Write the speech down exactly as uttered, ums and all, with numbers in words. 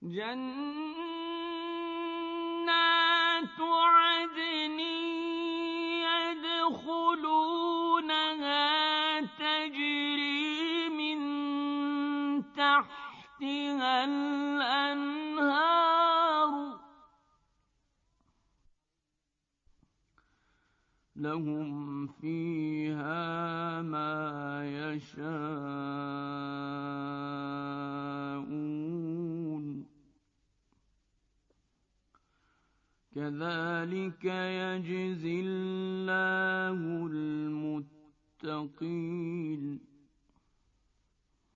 جنات عدن يدخلونها تجري من تحتها الأنهار لهم فيها ما يشاءون كذلك يجزي الله المتقين